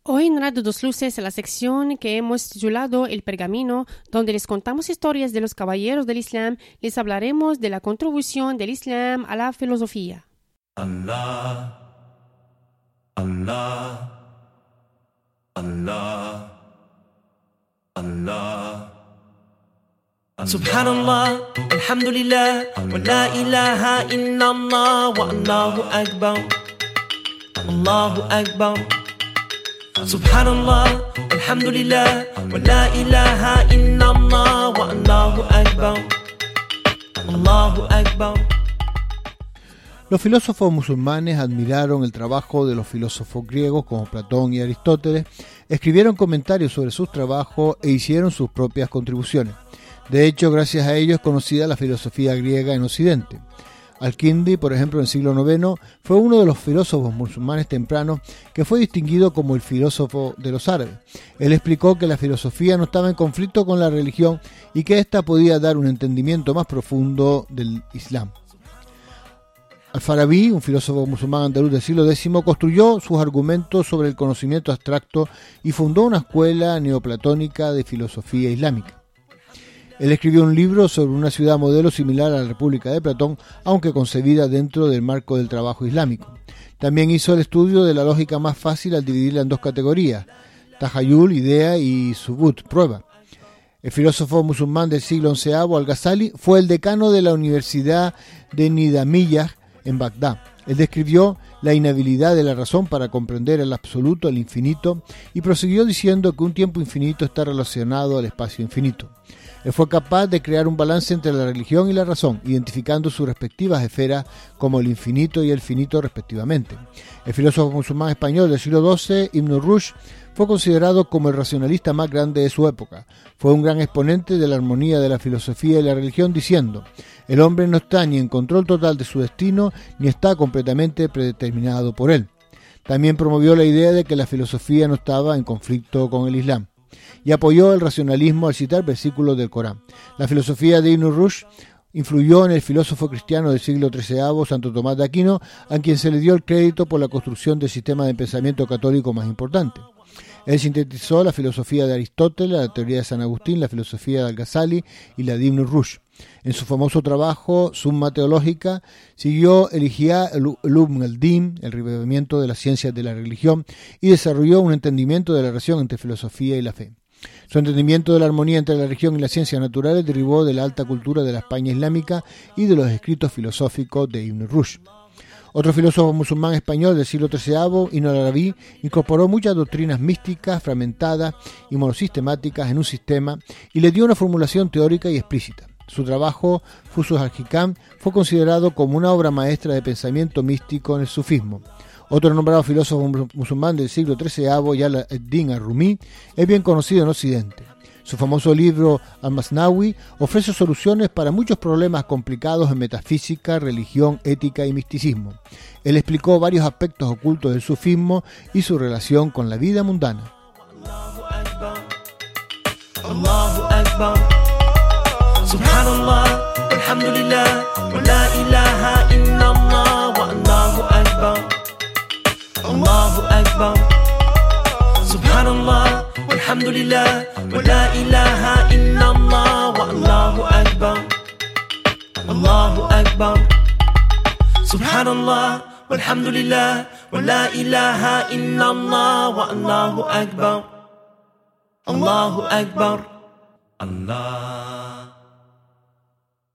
Hoy en Radio Dos Luces, la sección que hemos titulado El Pergamino, donde les contamos historias de los caballeros del Islam, les hablaremos de la contribución del Islam a la filosofía. Allah, Allah, Allah, Allah. Subhanallah, alhamdulillah, wa la ilaha illallah, wa Allahu Akbar, Allahu Akbar. Subhanallah, alhamdulillah, wa la ilaha illallah, wa Allahu Akbar, Allahu Akbar. Los filósofos musulmanes admiraron el trabajo de los filósofos griegos como Platón y Aristóteles, escribieron comentarios sobre sus trabajos e hicieron sus propias contribuciones. De hecho, gracias a ello es conocida la filosofía griega en Occidente. Al-Kindi, por ejemplo, en el siglo IX, fue uno de los filósofos musulmanes tempranos que fue distinguido como el filósofo de los árabes. Él explicó que la filosofía no estaba en conflicto con la religión y que ésta podía dar un entendimiento más profundo del Islam. Al-Farabi, un filósofo musulmán andaluz del siglo X, construyó sus argumentos sobre el conocimiento abstracto y fundó una escuela neoplatónica de filosofía islámica. Él escribió un libro sobre una ciudad modelo similar a la República de Platón, aunque concebida dentro del marco del trabajo islámico. También hizo el estudio de la lógica más fácil al dividirla en dos categorías: Tahayul, idea, y Subut, prueba. El filósofo musulmán del siglo XI, Al-Ghazali, fue el decano de la Universidad de Nizamiyah en Bagdad. Él describió la inhabilidad de la razón para comprender el absoluto, el infinito, y prosiguió diciendo que un tiempo infinito está relacionado al espacio infinito. Él fue capaz de crear un balance entre la religión y la razón, identificando sus respectivas esferas como el infinito y el finito respectivamente. El filósofo musulmán español del siglo XII, Ibn Rushd, fue considerado como el racionalista más grande de su época. Fue un gran exponente de la armonía de la filosofía y la religión, diciendo: el hombre no está ni en control total de su destino, ni está completamente predeterminado por él. También promovió la idea de que la filosofía no estaba en conflicto con el Islam, y apoyó el racionalismo al citar versículos del Corán. La filosofía de Ibn Rushd influyó en el filósofo cristiano del siglo XIII, Santo Tomás de Aquino, a quien se le dio el crédito por la construcción del sistema de pensamiento católico más importante. Él sintetizó la filosofía de Aristóteles, la teoría de San Agustín, la filosofía de Al-Ghazali y la de Ibn Rushd. En su famoso trabajo Summa Teológica siguió el Ihya Ulum al-Din, el revivimiento de las ciencias de la religión, y desarrolló un entendimiento de la relación entre filosofía y la fe. Su entendimiento de la armonía entre la religión y las ciencias naturales derivó de la alta cultura de la España islámica y de los escritos filosóficos de Ibn Rushd. Otro filósofo musulmán español del siglo XIII, Ibn Arabi, incorporó muchas doctrinas místicas, fragmentadas y monosistemáticas en un sistema y le dio una formulación teórica y explícita. Su trabajo, Fusus al-Hikam, fue considerado como una obra maestra de pensamiento místico en el sufismo. Otro nombrado filósofo musulmán del siglo XIII, Jalal ad-Din al-Rumi, es bien conocido en Occidente. Su famoso libro Al-Masnawi ofrece soluciones para muchos problemas complicados en metafísica, religión, ética y misticismo. Él explicó varios aspectos ocultos del sufismo y su relación con la vida mundana. Allahu Akbar. Subhanallah, alhamdulillah, wa la ilaha illallah, wa Allahu Akbar, Allahu Akbar. Subhanallah, alhamdulillah, wa la ilaha illallah, wa Allahu Akbar, Allahu Akbar. Subhanallah, walhamdulillah, wa la ilaha illallah, wa Allahu Akbar, Allahu Akbar. Allah